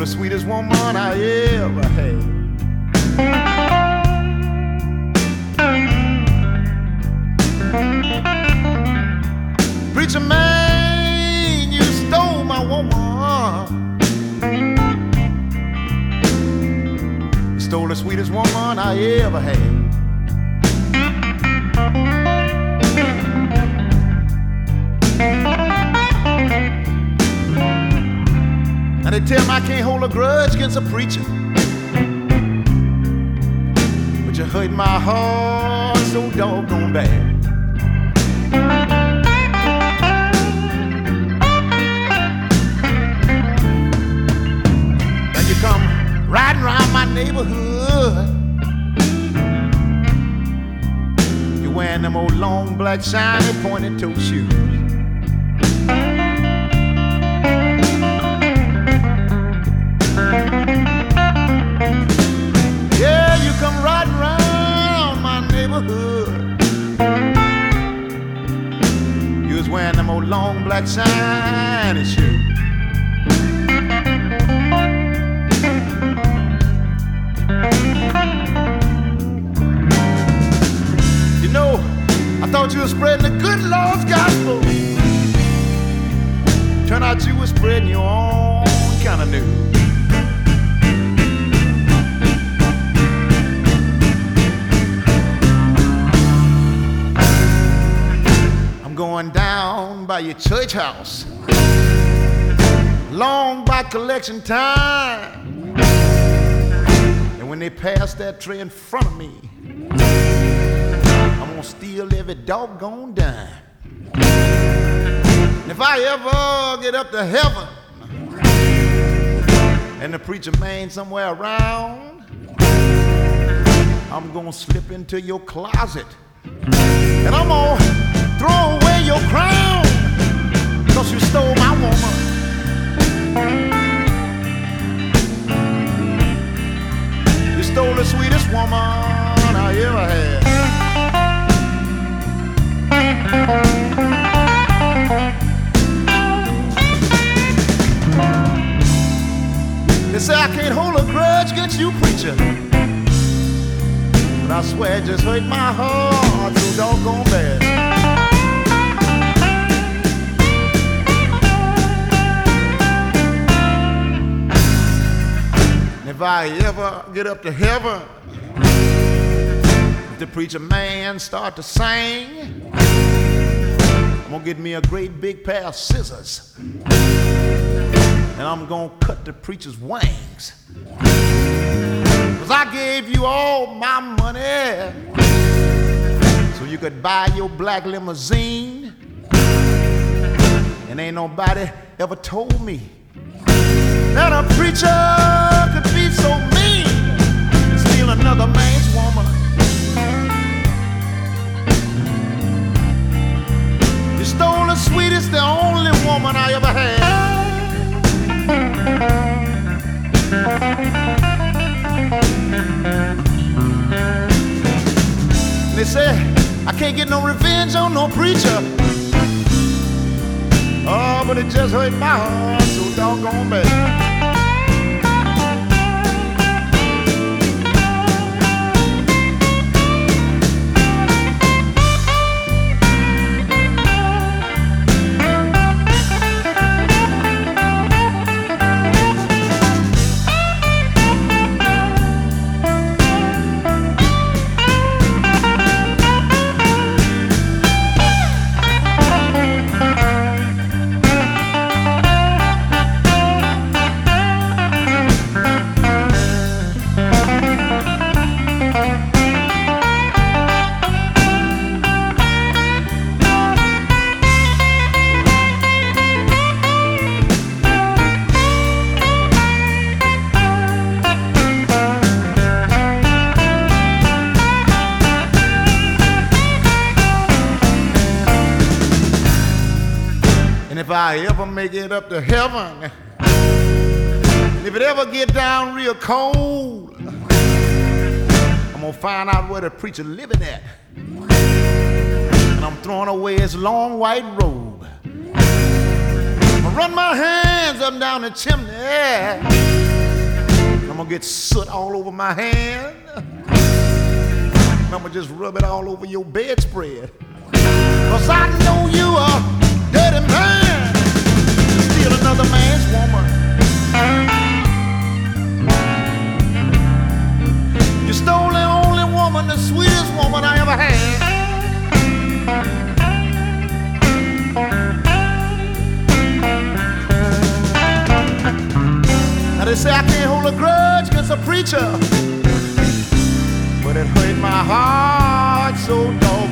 the sweetest woman I ever had. Preacher man, you stole my woman. You stole the sweetest woman I ever had. Now they tell me I can't hold a grudge against a preacher, but you hurt my heart so doggone bad. Now you come riding around my neighborhood, you wearing them old long black shiny pointed toe shoes. Yeah, you come riding around my neighborhood, you was wearing them old long black shiny shoes. You know, I thought you were spreading the good Lord's gospel. Turned out you were spreading your own kind of news. I'm going down by your church house, long by collection time, and when they pass that tray in front of me, I'm gonna steal every doggone dime. And if I ever get up to heaven and the preacher man somewhere around, I'm gonna slip into your closet and I'm gonna throw away your crown, 'cause you stole my woman. You stole the sweetest woman I ever had. They say I can't hold a grudge against you, preacher, but I swear it just hurt my heart so doggone bad. And if I ever get up to heaven, if the preacher man start to sing, I'm gonna get me a great big pair of scissors and I'm gonna cut the preacher's wings, 'cause I gave you all my money so you could buy your black limousine, and ain't nobody ever told me that a preacher could be so mean and steal another man's woman. You stole the sweetest, the only woman I ever had. They say I can't get no revenge on no preacher. Oh, but it just hurt my heart so doggone bad. And if I ever make it up to heaven, and if it ever get down real cold, I'm gonna find out where the preacher living at, and I'm throwing away his long white robe. I'm gonna run my hands up and down the chimney I'm gonna get soot all over my hand. And I'm gonna just rub it all over your bedspread. 'Cause I know you a dirty man. Steal another man's woman. You stole the only woman, the sweetest woman I ever had. Now they say I can't hold a grudge against a preacher, but it hurt my heart so doggone.